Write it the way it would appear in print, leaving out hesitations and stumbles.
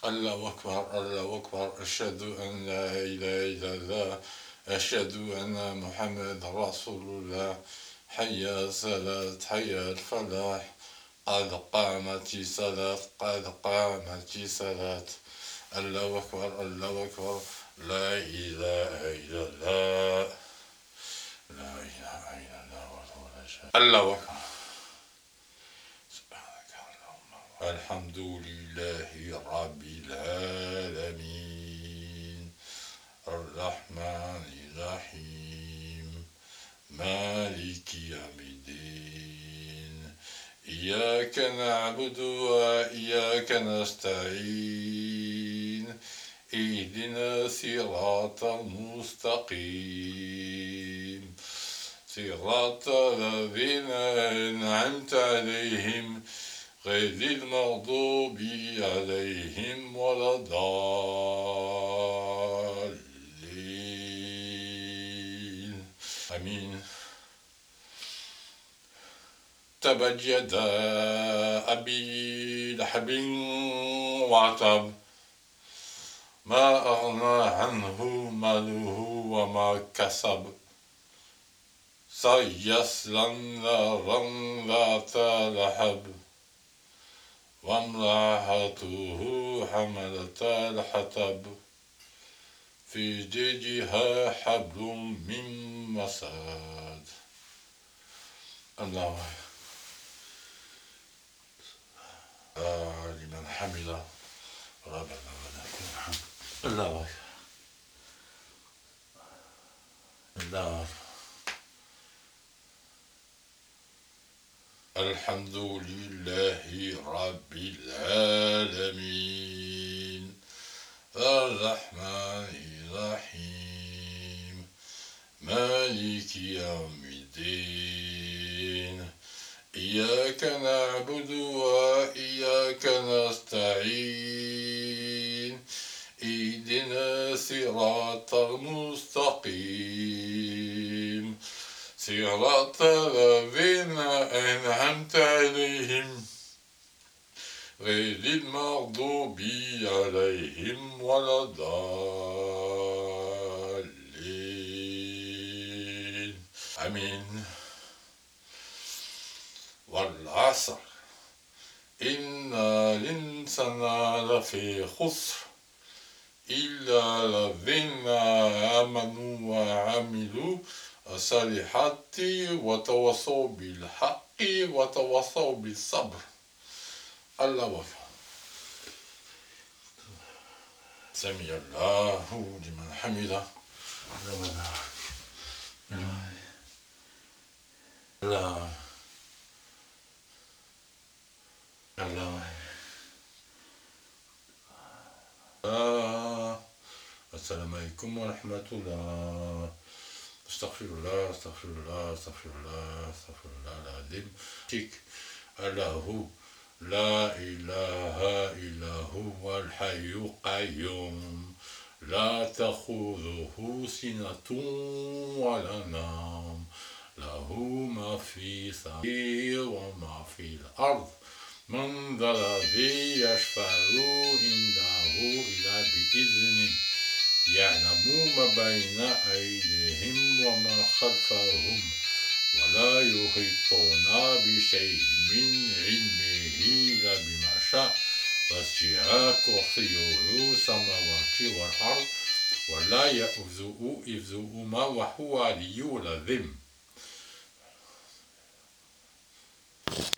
الله أكبر الله أكبر، أشهد أن لا إله إلا الله، أشهد أن محمد رسول الله. حي على الصلاة، حي على الفلاح، قد قامت الصلاة، قد قامت الصلاة. الله أكبر الله أكبر، لا إله إلا الله، لا إله إلا الله وحده لا شريك له. الله أكبر. الحمد لله رب العالمين، الرحمن الرحيم، مالك يوم الدين، إياك نعبد وإياك نستعين، اهدنا صراط المستقيم، صراط الذين أنعمت عليهم غير المغضوب عليهم ولا الضالين، آمين. تبت يدا أبي لهب وتب، ما أغنى عنه ماله وما كسب، سيصلى نارا ذات لهب، وامرأته حملة الحطب، في جيدها حبل من مسد. الله لمن حمده ربنا ولك الحمد. الله الله. الحمد لله رب العالمين، الرحمن الرحيم، مالك يوم الدين، إياك نعبد وإياك نستعين، اهدنا صراط المستقيم، صراط الذين أنعمت عليهم غير المغضوب عليهم ولا الضالين، آمين. والعصر، إن الإنسان لفي خسر إلا الذين آمنوا وعملوا الصالحات وتواصوا بالحق وتواصوا بالصبر. الله أكبر. سمع الله لمن حمده. الله السلام عليكم ورحمة الله. استغفر الله استغفر الله استغفر الله استغفر الله العظيم. الله لا إله إلا هو الحي القيوم، لا تأخذه سنة ولا نوم، له ما في السماء وما في الأرض، من ذا الذي يشفع عنده إلا بإذنه، يعلم ما بين أيديهم وما خلفهم، ولا يحيطون بشيء من علمه إلا بما شاء، وسع كرسيه السماوات والأرض، ولا يؤوده حفظهما وهو العلي العظيم.